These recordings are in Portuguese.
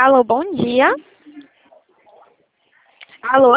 Alô, bom dia. Alô?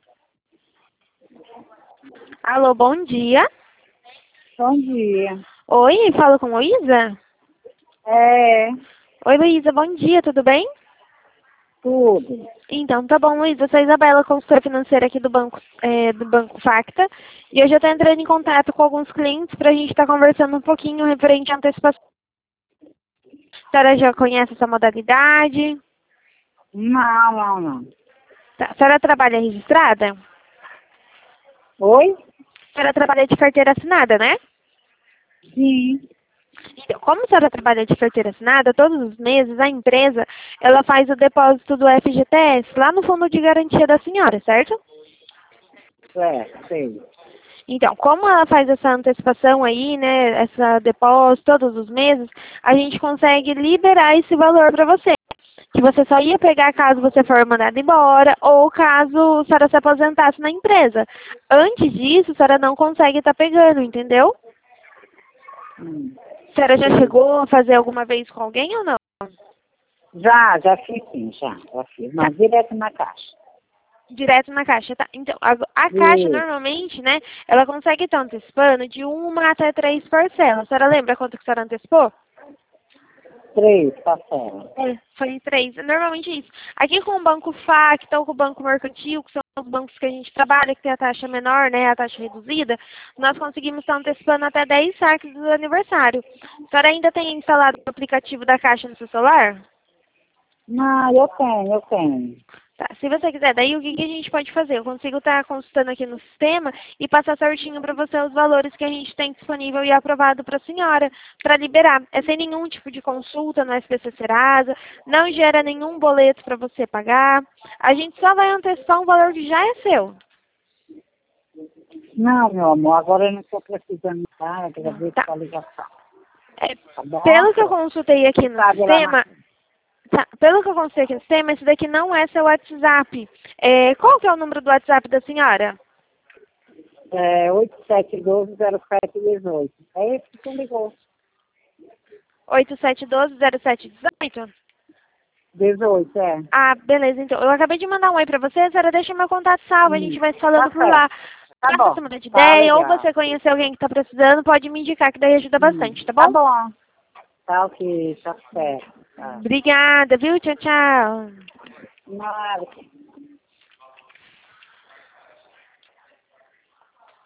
Alô, bom dia. Bom dia. Oi, falo com Luísa? É, Oi, Luísa, bom dia, tudo bem? tudo. Então, tá bom, Luísa, eu sou a Isabela, consultora financeira aqui do Banco Facta. E hoje eu estou entrando em contato com alguns clientes para a gente estar conversando um pouquinho referente à antecipação. A senhora já conhece essa modalidade? Não. Tá. A senhora trabalha registrada? Oi? A senhora trabalha de carteira assinada, né? Sim. Então, como a senhora trabalha de carteira assinada, todos os meses a empresa ela faz o depósito do FGTS lá no fundo de garantia da senhora, certo? Sei. Então, como ela faz essa antecipação aí, né, essa depósito todos os meses, a gente consegue liberar esse valor para você. Que você só ia pegar caso você for mandado embora ou caso a senhora se aposentasse na empresa. Antes disso, a senhora não consegue estar pegando, entendeu? Hum. A senhora já chegou a fazer alguma vez com alguém ou não? Já fiz sim, já fiz. Mas direto na caixa. Direto na caixa, tá? Então, a caixa Isso. normalmente, né, ela consegue estar antecipando de uma até 3 parcelas. A senhora lembra quanto que a senhora antecipou? 3 parcelas. Foi 3. Normalmente é isso. Aqui com o Banco Facta ou com o Banco Mercantil, que são os bancos que a gente trabalha, que tem a taxa menor, né, a taxa reduzida, nós conseguimos estar antecipando até 10 saques do aniversário. A senhora ainda tem instalado o aplicativo da Caixa no seu celular? Não, eu tenho. Tá, se você quiser, daí o que a gente pode fazer? Eu consigo estar consultando aqui no sistema e passar certinho para você os valores que a gente tem disponível e aprovado para a senhora, para liberar. É sem nenhum tipo de consulta no SPC Serasa, não gera nenhum boleto para você pagar. A gente só vai antecipar um valor que já é seu. Não, meu amor, agora eu não estou precisando nada, agradeço Tá. a ligação. É, Tá bom? pelo que eu consultei aqui no Sabe lá sistema, tá, pelo que eu consultei aqui no sistema, esse daqui não é seu WhatsApp. Qual que é o número do WhatsApp da senhora? 87120718. É esse que tu ligou. 87120718? 18, é. Ah, beleza, então. Eu acabei de mandar um oi pra você, a senhora deixa meu contato salvo, a gente vai se falando Tá por certo. lá. Tá Caso você bom. mude de Tá ideia ou legal. você conhecer alguém que tá precisando, pode me indicar, que daí ajuda bastante, tá Tá bom? bom. Tá ok, tá certo. Tá. Obrigada, viu? Tchau, tchau. Nada.